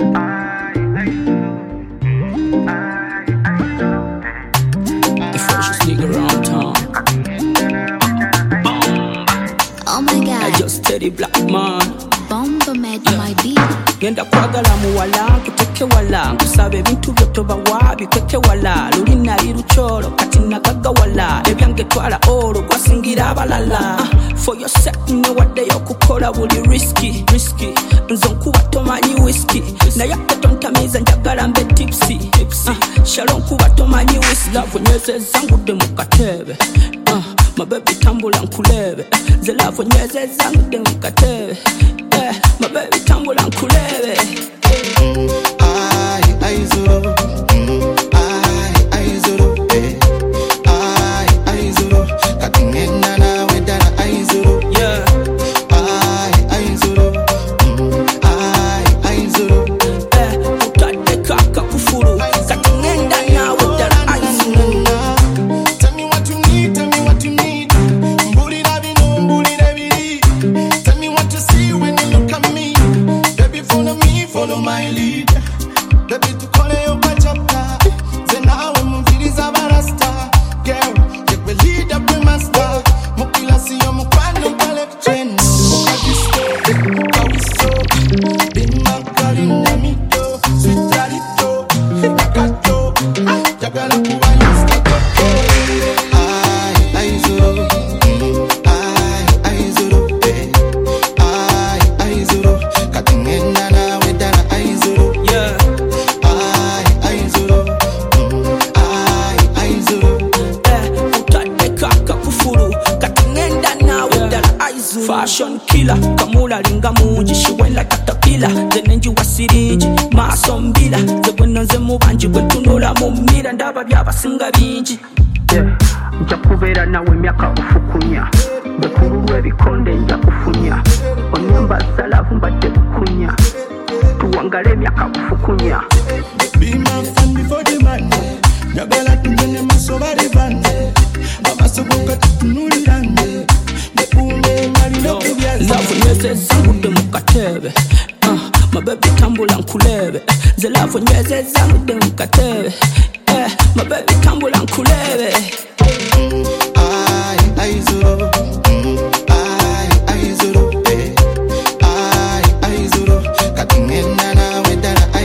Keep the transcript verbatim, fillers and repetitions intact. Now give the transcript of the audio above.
The freshest nigga around town. Oh my god. I just steady black man. Bomba made my beat. Genda kwagala muwala nkuteke wala nkusaba ebintu byo toba wabi kweke wala luli nali lucholo kati nagaga wala ebyange twala olo gwasingira abalala uh, for your sake ne wadde yokukola buli risky risky nzo nkuba tomanyi whisky naye atontamiza njagala mbe tipsy tipsy uh, shalo nkuba tomanyi whisky love nyezeza ngudde mu katebe uh, my baby tambula nkulebe ze love nyezeza ngudde mu katebe yeah, my baby tambula nkulebe Mm, I, I zoro. Mm, I, I zoro. Eh. I, I zoro. Katingena na wedana I zoro. yeah. I, I zoro. Mm, I, I zoro. Eh, utade kaka kufuru katingenda na wedana I zoro. Tell me what you need, tell me what you need. Mbuli na bino, mbuli na bili. Tell me what you see when you look at me. Baby, follow me, follow my lead. Baby, to call you a chapter. Then now I'm moving is a barasta. Girl, you will lead up with my star. Mokila si yo mukwano collection. Mokadisto, kawiso. Bimba karinda mito. Sweet lalito, kakato. Jagala kuwa niskato. I, I zoro. Mm, I, I zoro. Eh. I, I zoro. Katingena na wedana I zoro. Yeah, I, I zoro. Mm, I, I zoro. eh, utade kaka kufuru katingenda na wedana I zoro. Fashion killer kamula linga munji shiwela katapila zenenji wasiriji maso mbila zebweno nze mubanji bwetunula mumira ndaba byabasinga bingi yeah. Nja kubeera nawe emyaka bufukunya bekululwa ebikonde nja kufunya onyamba salavu mbadde bukunya tuwangala emyaka bufukunya. Be my fan before the man. Nyagala tungene masoba de bande. Amasoboka tunulirande. Bekunde ngali no kubyala. Love nyezeza ngudde mu katebe uh, my baby tambula nkulebe ze love nyezeza ngudde mu katebe eh, my baby tambula nkulebe I, I zoro. Mm, I, I zoro. Eh. I, I zoro. Katingena na wedana